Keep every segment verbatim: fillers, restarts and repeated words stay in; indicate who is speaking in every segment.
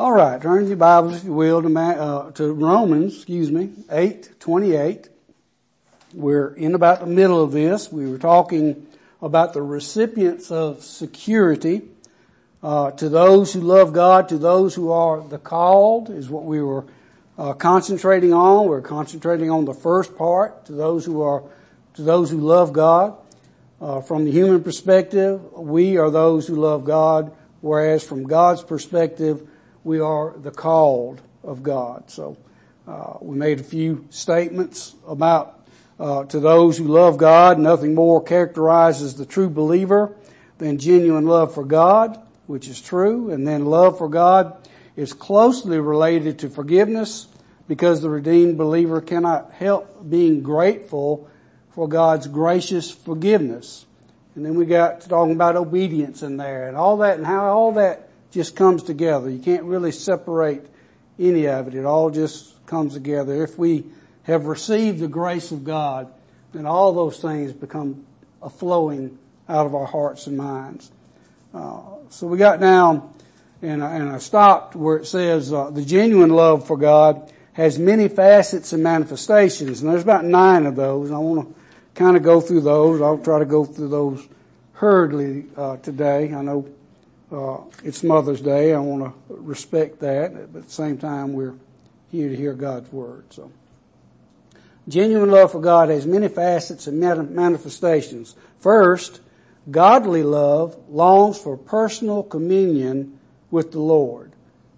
Speaker 1: All right, turn your Bibles, if you will, to, uh, to Romans, excuse me, eight twenty-eight. We're in about the middle of this. We were talking about the recipients of security. Uh, to those who love God, to those who are the called, is what we were uh, concentrating on. We're concentrating on the first part. To those who are, to those who love God. Uh, from the human perspective, we are those who love God, whereas from God's perspective, we are the called of God. So, uh, we made a few statements about, uh, to those who love God, nothing more characterizes the true believer than genuine love for God, which is true. And then love for God is closely related to forgiveness, because the redeemed believer cannot help being grateful for God's gracious forgiveness. And then we got to talking about obedience in there and all that, and how all that just comes together. You can't really separate any of it. It all just comes together. If we have received the grace of God, then all those things become a flowing out of our hearts and minds. Uh, so we got down, and I, and I stopped where it says, uh, the genuine love for God has many facets and manifestations. And there's about nine of those. And I want to kind of go through those. I'll try to go through those hurriedly, uh, today. I know Uh, it's Mother's Day. I want to respect that, but at the same time, we're here to hear God's Word. So, genuine love for God has many facets and manifestations. First, godly love longs for personal communion with the Lord.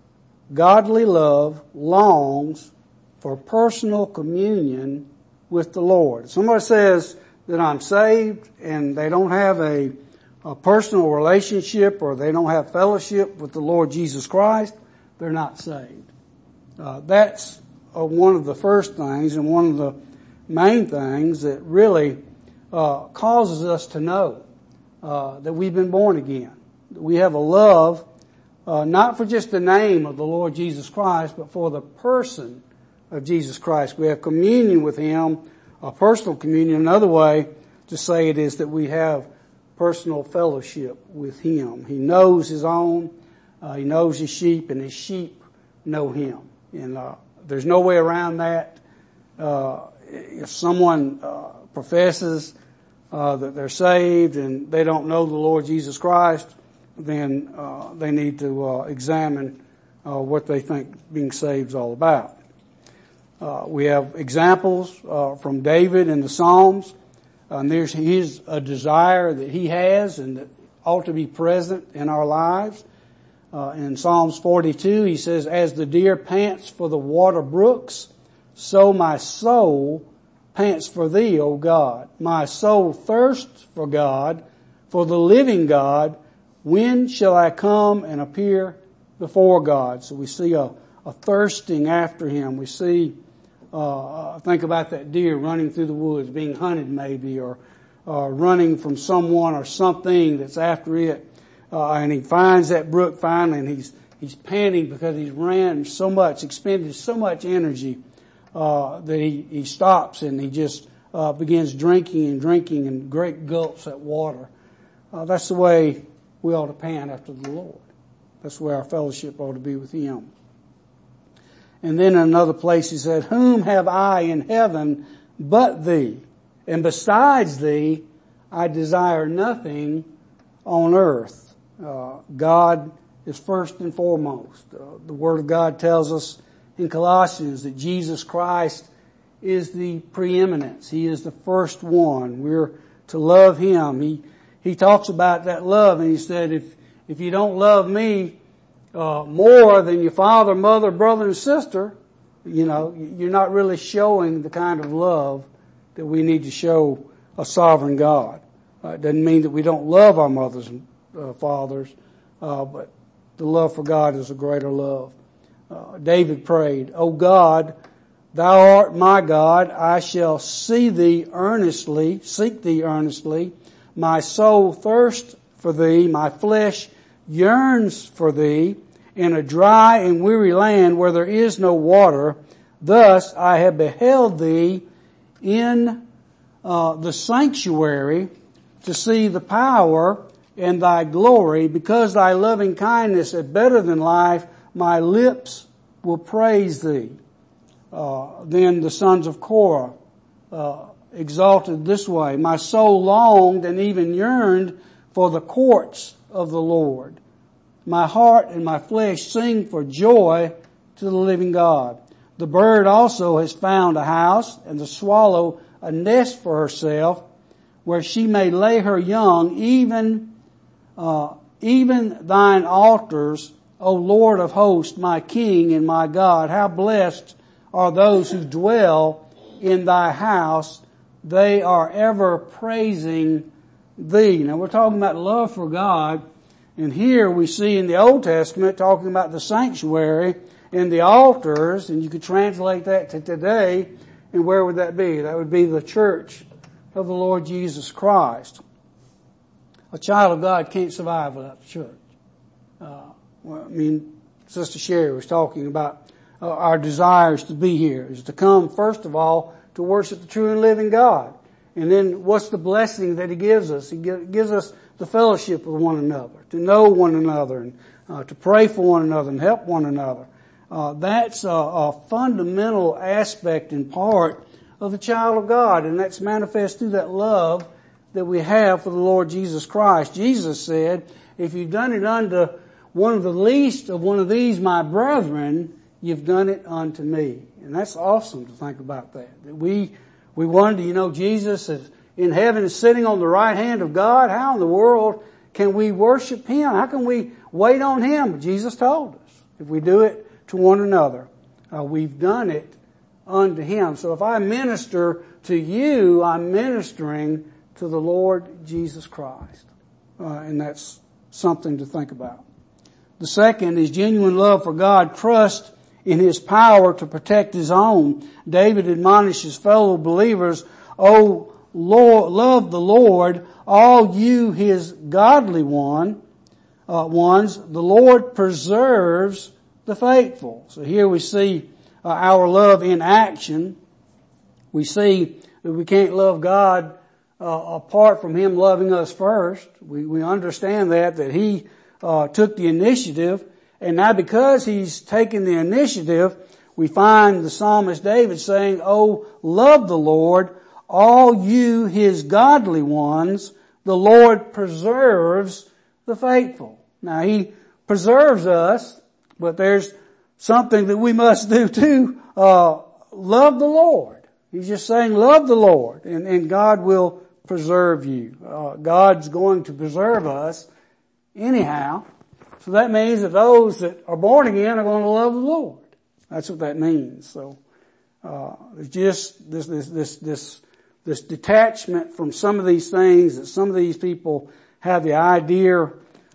Speaker 1: Godly love longs for personal communion with the Lord. Somebody says that I'm saved and they don't have a a personal relationship, or they don't have fellowship with the Lord Jesus Christ, they're not saved. Uh, that's uh, one of the first things, and one of the main things that really uh, causes us to know uh, that we've been born again. We have a love, uh, not for just the name of the Lord Jesus Christ, but for the person of Jesus Christ. We have communion with Him, a personal communion. Another way to say it is that we have personal fellowship with Him. He knows His own, uh, He knows His sheep, and His sheep know Him. And uh, there's no way around that. Uh, if someone uh, professes uh, that they're saved and they don't know the Lord Jesus Christ, then uh, they need to uh, examine uh, what they think being saved is all about. Uh, we have examples uh, from David in the Psalms. And there's his a desire that he has and that ought to be present in our lives. Uh, in Psalms forty-two, he says, "As the deer pants for the water brooks, so my soul pants for thee, O God. My soul thirsts for God, for the living God. When shall I come and appear before God?" So we see a, a thirsting after Him. We see Uh, think about that deer running through the woods, being hunted maybe, or uh, running from someone or something that's after it. Uh, and he finds that brook finally, and he's he's panting because he's ran so much, expended so much energy uh, that he, he stops and he just uh, begins drinking and drinking in great gulps at water. Uh, that's the way we ought to pant after the Lord. That's where our fellowship ought to be with Him. And then in another place he said, "Whom have I in heaven but thee? And besides thee, I desire nothing on earth." Uh, God is first and foremost. Uh, the Word of God tells us in Colossians that Jesus Christ is the preeminence. He is the first one. We're to love Him. He, he talks about that love, and he said, if, if you don't love me, Uh, more than your father, mother, brother, and sister, you know, you're not really showing the kind of love that we need to show a sovereign God. Uh, it doesn't mean that we don't love our mothers and uh, fathers, uh, but the love for God is a greater love. Uh, David prayed, "O God, Thou art my God. I shall see Thee earnestly, seek Thee earnestly. My soul thirsts for Thee, my flesh yearns for Thee, in a dry and weary land where there is no water. Thus I have beheld Thee in uh, the sanctuary to see the power and Thy glory, because Thy loving kindness is better than life. my lips will praise thee. Uh, then the sons of Korah, uh, exalted this way, my soul longed and even yearned for the courts of the Lord. My heart and my flesh sing for joy to the living God. The bird also has found a house, and the swallow a nest for herself, where she may lay her young, even, uh, even thine altars, O Lord of hosts, my King and my God. How blessed are those who dwell in thy house. They are ever praising thee. Now we're talking about love for God, and here we see in the Old Testament talking about the sanctuary and the altars, and you could translate that to today, and where would that be? That would be the church of the Lord Jesus Christ. A child of God can't survive without the church. Uh, well, I mean, Sister Sherry was talking about uh, our desires to be here, is to come first of all to worship the true and living God. And then what's the blessing that He gives us? He gives us the fellowship with one another, to know one another, and uh, to pray for one another and help one another. Uh, that's a, a fundamental aspect and part of the child of God, and that's manifest through that love that we have for the Lord Jesus Christ. Jesus said, if you've done it unto one of the least of one of these my brethren, you've done it unto me. And that's awesome to think about that. That we, we wonder, you know, Jesus is in heaven is sitting on the right hand of God. How in the world can we worship Him? How can we wait on Him? But Jesus told us, if we do it to one another, uh, we've done it unto Him. So if I minister to you, I'm ministering to the Lord Jesus Christ. Uh, and that's something to think about. The second is genuine love for God, trust in His power to protect His own. David admonishes fellow believers, O Lord, love the Lord, all you His godly one, uh, ones. The Lord preserves the faithful. So here we see uh, our love in action. We see that we can't love God uh, apart from Him loving us first. We, we understand that, that He uh, took the initiative. And now because He's taken the initiative, we find the psalmist David saying, oh, love the Lord, all you His godly ones. The Lord preserves the faithful. Now He preserves us, but there's something that we must do too. Uh, love the Lord. He's just saying love the Lord, and, and God will preserve you. Uh, God's going to preserve us anyhow. So that means that those that are born again are going to love the Lord. That's what that means. So, uh, it's just this, this, this, this, this detachment from some of these things that some of these people have the idea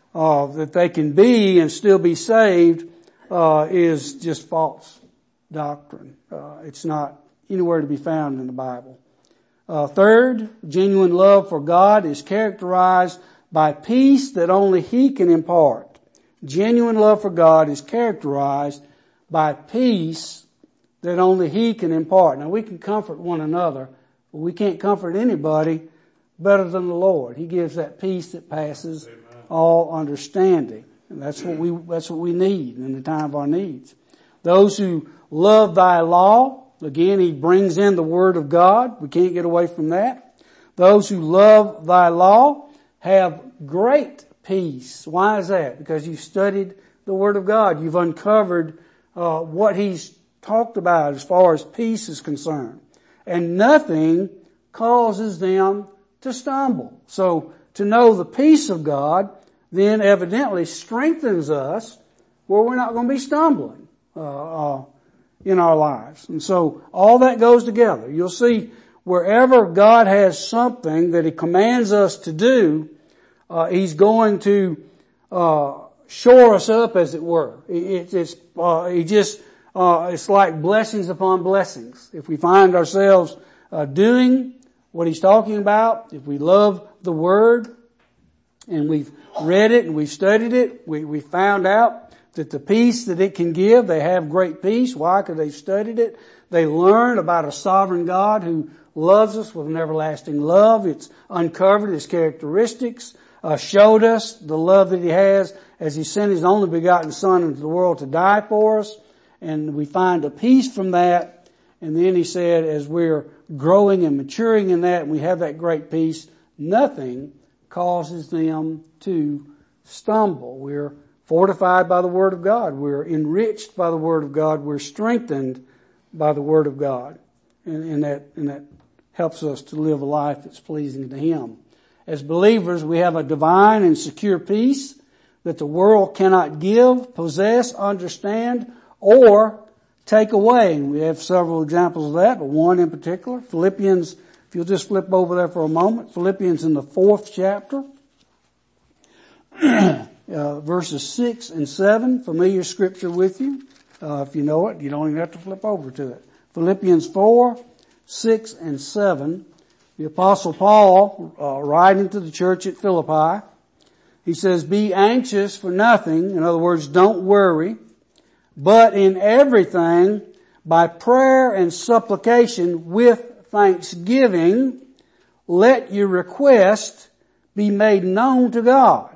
Speaker 1: of that they can be and still be saved, uh, is just false doctrine. Uh, it's not anywhere to be found in the Bible. Uh, third, genuine love for God is characterized by peace that only He can impart. Genuine love for God is characterized by peace that only He can impart. Now we can comfort one another, but we can't comfort anybody better than the Lord. He gives that peace that passes Amen. All understanding. And that's what we, that's what we need in the time of our needs. Those who love thy law, again, He brings in the Word of God. We can't get away from that. Those who love thy law have great peace. Why is that? Because you've studied the Word of God. You've uncovered uh, what He's talked about as far as peace is concerned. And nothing causes them to stumble. So to know the peace of God then evidently strengthens us where we're not going to be stumbling uh, uh, in our lives. And so all that goes together. You'll see wherever God has something that He commands us to do, uh, He's going to uh, shore us up, as it were. It, it's uh, He just uh, it's like blessings upon blessings. If we find ourselves uh, doing what He's talking about, if we love the Word and we've read it and we've studied it, we, we found out that the peace that it can give, they have great peace. Why? Because they've studied it. They learn about a sovereign God who loves us with an everlasting love. It's uncovered His characteristics. uh, showed us the love that He has as He sent His only begotten Son into the world to die for us. And we find a peace from that. And then He said, as we're growing and maturing in that, and we have that great peace, nothing causes them to stumble. We're fortified by the Word of God. We're enriched by the Word of God. We're strengthened by the Word of God. And, and that, and that helps us to live a life that's pleasing to Him. As believers, we have a divine and secure peace that the world cannot give, possess, understand, or take away. And we have several examples of that, but one in particular, Philippians, if you'll just flip over there for a moment, Philippians in the fourth chapter, uh, verses six and seven, familiar scripture with you. Uh, if you know it, you don't even have to flip over to it. Philippians four, six and seven, the Apostle Paul, uh, writing to the church at Philippi, he says, be anxious for nothing. In other words, don't worry, but in everything, by prayer and supplication with thanksgiving, let your request be made known to God.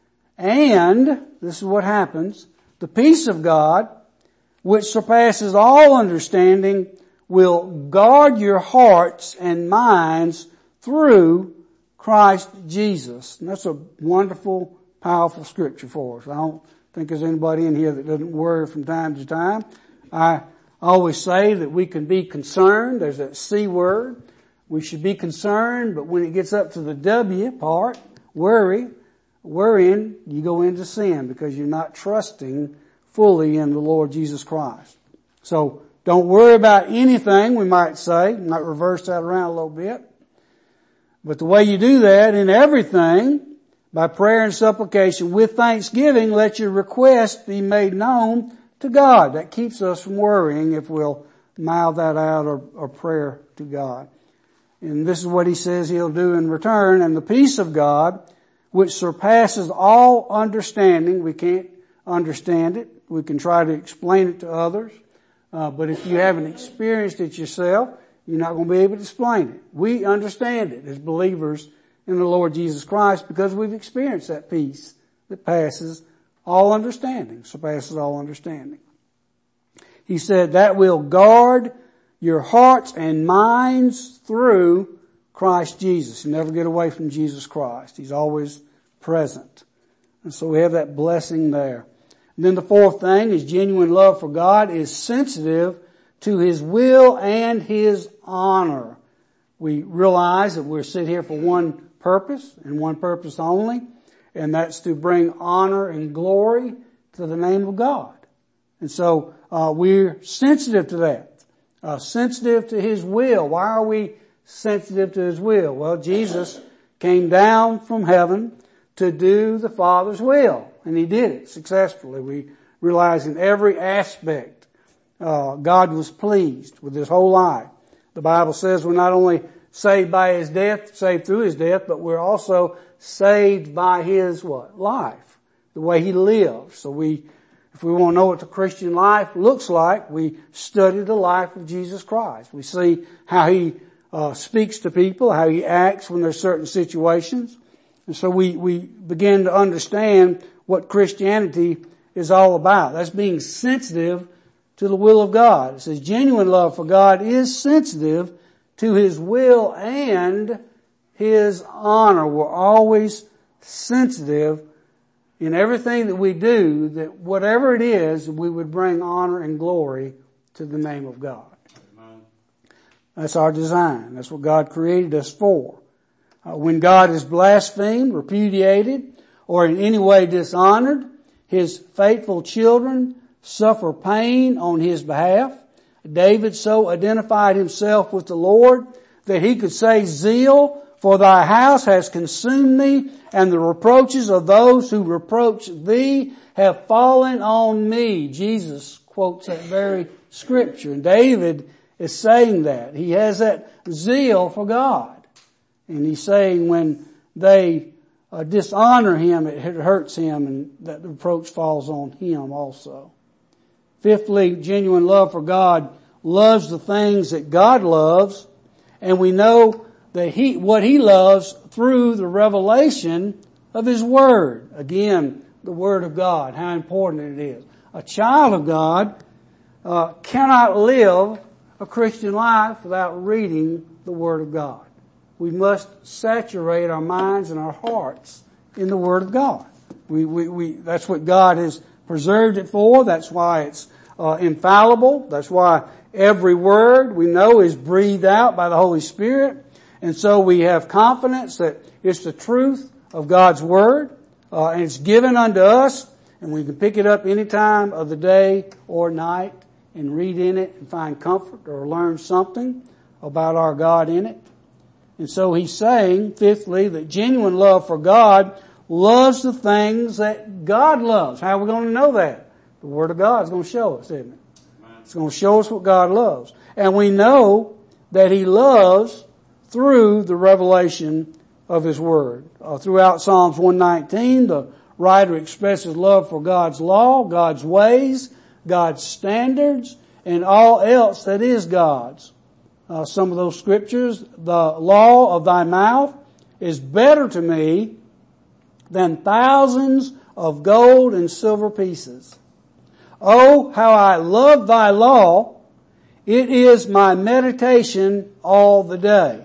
Speaker 1: And, this is what happens, the peace of God, which surpasses all understanding, will guard your hearts and minds through Christ Jesus. And that's a wonderful, powerful scripture for us. I don't think there's anybody in here that doesn't worry from time to time. I always say that we can be concerned. There's that C word. We should be concerned, but when it gets up to the W part, worry, worrying, you go into sin because you're not trusting fully in the Lord Jesus Christ. So, don't worry about anything, we might say. Might reverse that around a little bit. But the way you do that, in everything, by prayer and supplication, with thanksgiving, let your request be made known to God. That keeps us from worrying if we'll mouth that out or, or prayer to God. And this is what He says He'll do in return. And the peace of God, which surpasses all understanding, we can't understand it. We can try to explain it to others. Uh, but if you haven't experienced it yourself, you're not going to be able to explain it. We understand it as believers in the Lord Jesus Christ because we've experienced that peace that passes all understanding, surpasses all understanding. He said that will guard your hearts and minds through Christ Jesus. You never get away from Jesus Christ. He's always present. And so we have that blessing there. And then the fourth thing is genuine love for God is sensitive to His will and His honor. We realize that we're sitting here for one purpose and one purpose only, and that's to bring honor and glory to the name of God. And so uh, we're sensitive to that, uh, sensitive to His will. Why are we sensitive to His will? Well, Jesus came down from heaven to do the Father's will. And He did it successfully. We realize in every aspect, uh, God was pleased with His whole life. The Bible says we're not only saved by His death, saved through His death, but we're also saved by His what? Life. The way He lived. So we, if we want to know what the Christian life looks like, we study the life of Jesus Christ. We see how He uh, speaks to people, how He acts when there's certain situations. And so we, we begin to understand what Christianity is all about. That's being sensitive to the will of God. It says genuine love for God is sensitive to His will and His honor. We're always sensitive in everything that we do, that whatever it is, we would bring honor and glory to the name of God. Amen. That's our design. That's what God created us for. Uh, when God is blasphemed, repudiated, or in any way dishonored, His faithful children suffer pain on His behalf. David so identified himself with the Lord that he could say, zeal for Thy house has consumed me, and the reproaches of those who reproach Thee have fallen on me. Jesus quotes that very scripture, and David is saying that. He has that zeal for God. And he's saying when they Uh, dishonor him, it hurts him, and that the reproach falls on him also. Fifthly, genuine love for God loves the things that God loves, and we know that He, what He loves through the revelation of His Word. Again, the Word of God, how important it is. A child of God uh, cannot live a Christian life without reading the Word of God. We must saturate our minds and our hearts in the Word of God. We, we, we, that's what God has preserved it for. That's why it's uh, infallible. That's why every word we know is breathed out by the Holy Spirit. And so we have confidence that it's the truth of God's Word, uh, and it's given unto us, and we can pick it up any time of the day or night and read in it and find comfort or learn something about our God in it. And so he's saying, fifthly, that genuine love for God loves the things that God loves. How are we going to know that? The Word of God is going to show us, isn't it? It's going to show us what God loves. And we know that He loves through the revelation of His Word. Uh, throughout Psalms one nineteen, the writer expresses love for God's law, God's ways, God's standards, and all else that is God's. Uh, some of those scriptures, the law of thy mouth is better to me than thousands of gold and silver pieces. Oh, how I love thy law. It is my meditation all the day.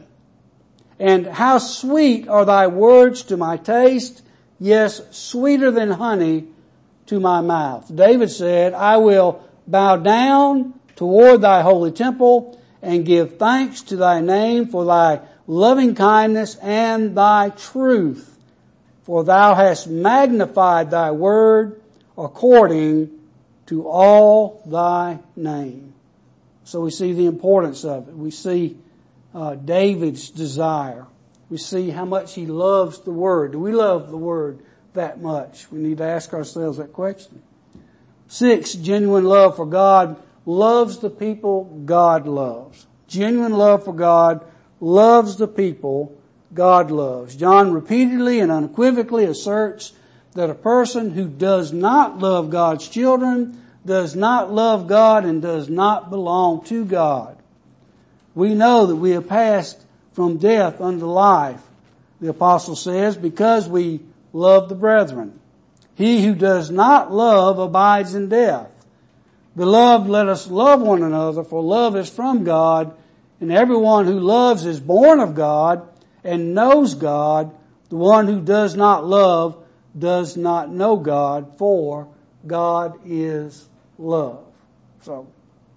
Speaker 1: And how sweet are thy words to my taste, yes, sweeter than honey to my mouth. David said, I will bow down toward thy holy temple and give thanks to thy name for thy loving kindness and thy truth. For thou hast magnified thy word according to all thy name. So we see the importance of it. We see uh, David's desire. We see how much he loves the Word. Do we love the Word that much? We need to ask ourselves that question. Six, genuine love for God loves the people God loves. Genuine love for God loves the people God loves. John repeatedly and unequivocally asserts that a person who does not love God's children does not love God and does not belong to God. We know that we have passed from death unto life, the apostle says, because we love the brethren. He who does not love abides in death. Beloved, let us love one another, for love is from God, and everyone who loves is born of God and knows God. The one who does not love does not know God, for God is love. So,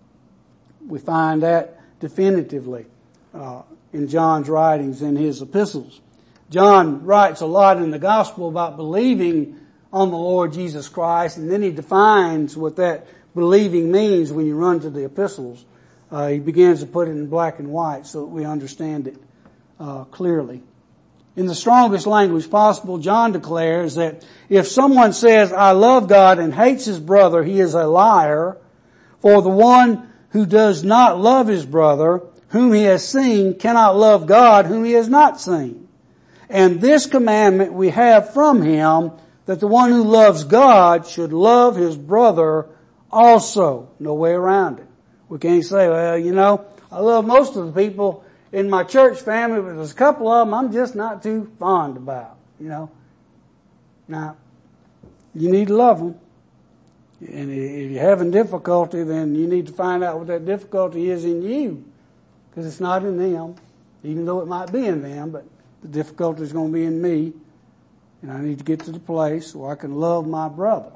Speaker 1: we find that definitively uh, in John's writings, in his epistles. John writes a lot in the gospel about believing on the Lord Jesus Christ, and then he defines what that believing means when you run to the epistles. Uh, he begins to put it in black and white so that we understand it uh, clearly. In the strongest language possible, John declares that if someone says, I love God and hates his brother, he is a liar. For the one who does not love his brother, whom he has seen, cannot love God, whom he has not seen. And this commandment we have from him, that the one who loves God should love his brother also. No way around it. We can't say, well, you know, I love most of the people in my church family, but there's a couple of them I'm just not too fond about, you know. Now, you need to love them. And if you're having difficulty, then you need to find out what that difficulty is in you. Because it's not in them, even though it might be in them, but the difficulty is going to be in me. And I need to get to the place where I can love my brother.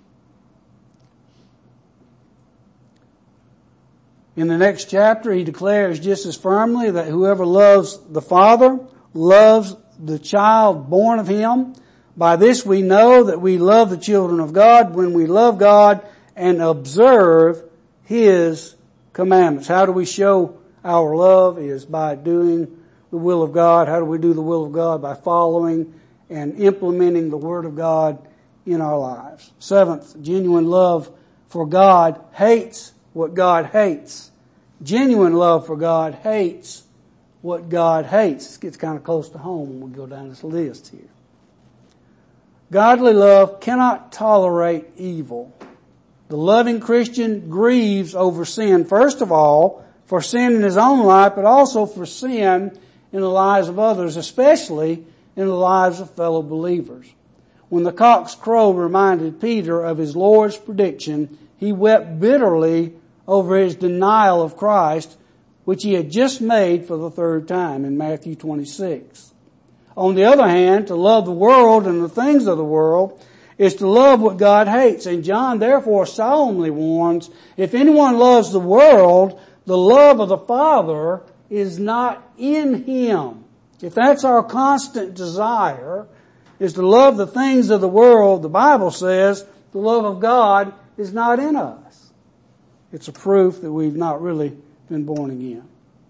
Speaker 1: In the next chapter, he declares just as firmly that whoever loves the Father loves the child born of him. By this we know that we love the children of God when we love God and observe His commandments. How do we show our love? Is by doing the will of God. How do we do the will of God? By following and implementing the Word of God in our lives. Seventh, genuine love for God hates what God hates. Genuine love for God hates what God hates. This gets kind of close to home when we go down this list here. Godly love cannot tolerate evil. The loving Christian grieves over sin, first of all, for sin in his own life, but also for sin in the lives of others, especially in the lives of fellow believers. When the cock's crow reminded Peter of his Lord's prediction, he wept bitterly over his denial of Christ, which he had just made for the third time in Matthew twenty-six. On the other hand, to love the world and the things of the world is to love what God hates. And John therefore solemnly warns, if anyone loves the world, the love of the Father is not in him. If that's our constant desire, is to love the things of the world, the Bible says the love of God is not in us. It's a proof that we've not really been born again.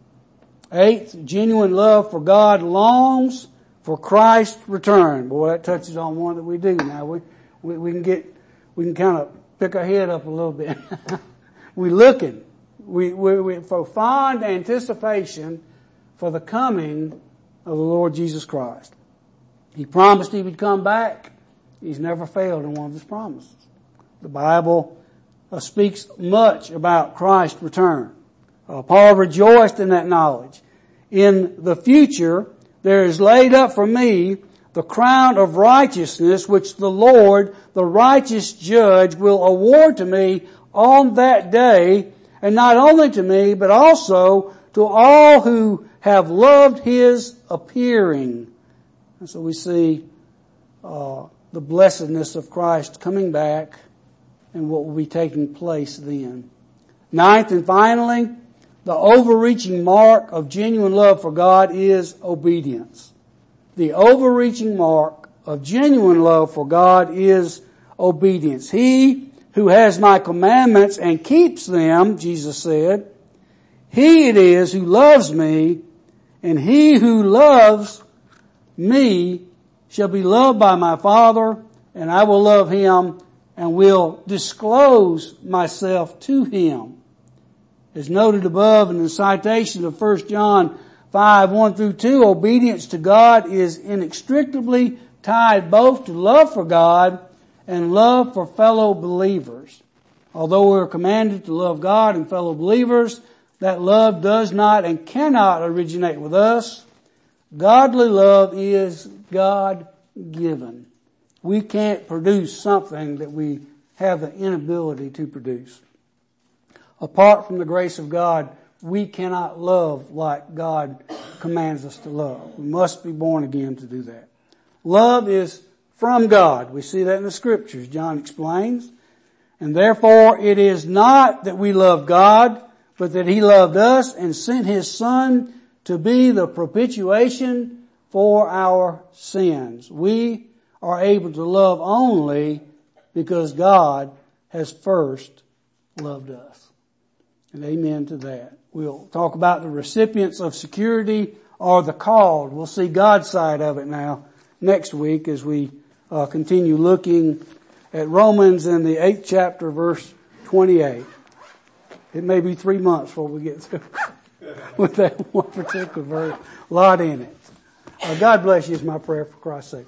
Speaker 1: Eighth, genuine love for God longs for Christ's return. Boy, that touches on one that we do now. We, we, we can get, we can kind of pick our head up a little bit. We're looking. We, we, we, for fond anticipation for the coming of the Lord Jesus Christ. He promised he would come back. He's never failed in one of his promises. The Bible uh, speaks much about Christ's return. Uh, Paul rejoiced in that knowledge. In the future, there is laid up for me the crown of righteousness, which the Lord, the righteous judge, will award to me on that day, and not only to me, but also to all who have loved his appearing. And so we see uh, the blessedness of Christ coming back and what will be taking place then. Ninth and finally, the overreaching mark of genuine love for God is obedience. The overreaching mark of genuine love for God is obedience. He who has my commandments and keeps them, Jesus said, he it is who loves me, and he who loves me shall be loved by my Father, and I will love him and will disclose myself to him. As noted above in the citation of First John five, one through two, obedience to God is inextricably tied both to love for God and love for fellow believers. Although we are commanded to love God and fellow believers, that love does not and cannot originate with us. Godly love is God-given. We can't produce something that we have the inability to produce. Apart from the grace of God, we cannot love like God commands us to love. We must be born again to do that. Love is from God. We see that in the scriptures, John explains. And therefore it is not that we love God, but that he loved us and sent his Son to be the propitiation for our sins. We are able to love only because God has first loved us. And amen to that. We'll talk about the recipients of security or the called. We'll see God's side of it now next week as we uh, continue looking at Romans in the eighth chapter, verse twenty-eight. It may be three months before we get through with that one particular verse. A lot in it. Uh, God bless you is my prayer for Christ's sake.